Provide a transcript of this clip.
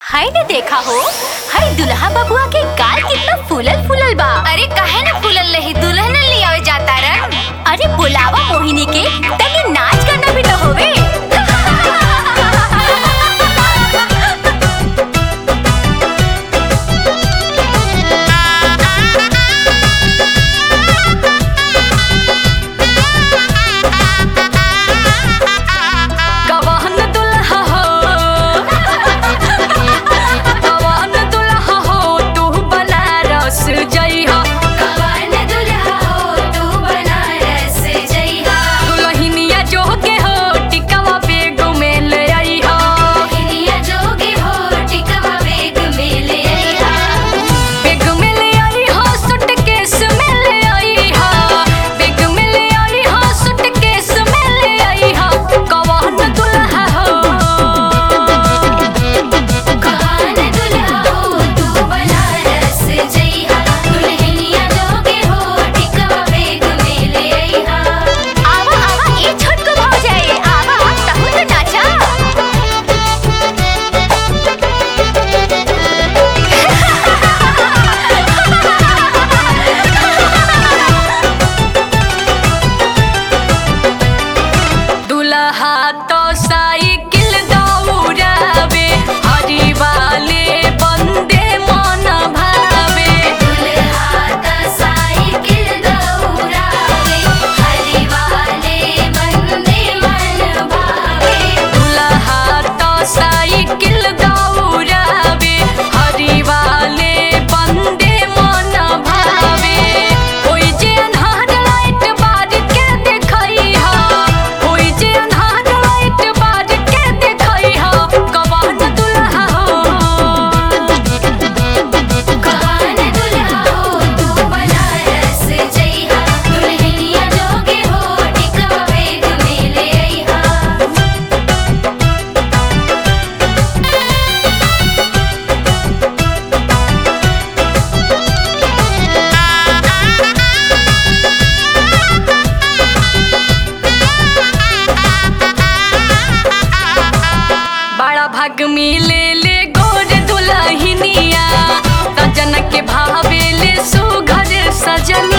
हाय ने देखा हो, हाय दुल्हा बबुआ के गाल कितना फूलल फूलल बा। अरे काहे ना फूलल रही, दुल्हन ले आवे जाता रन। अरे बुलावा मोहिनी के, तनी नाच करना भी तो होवे। भाग मिले ले गोर दुल्हनिया, सजन के भावे ले सुघर सजन।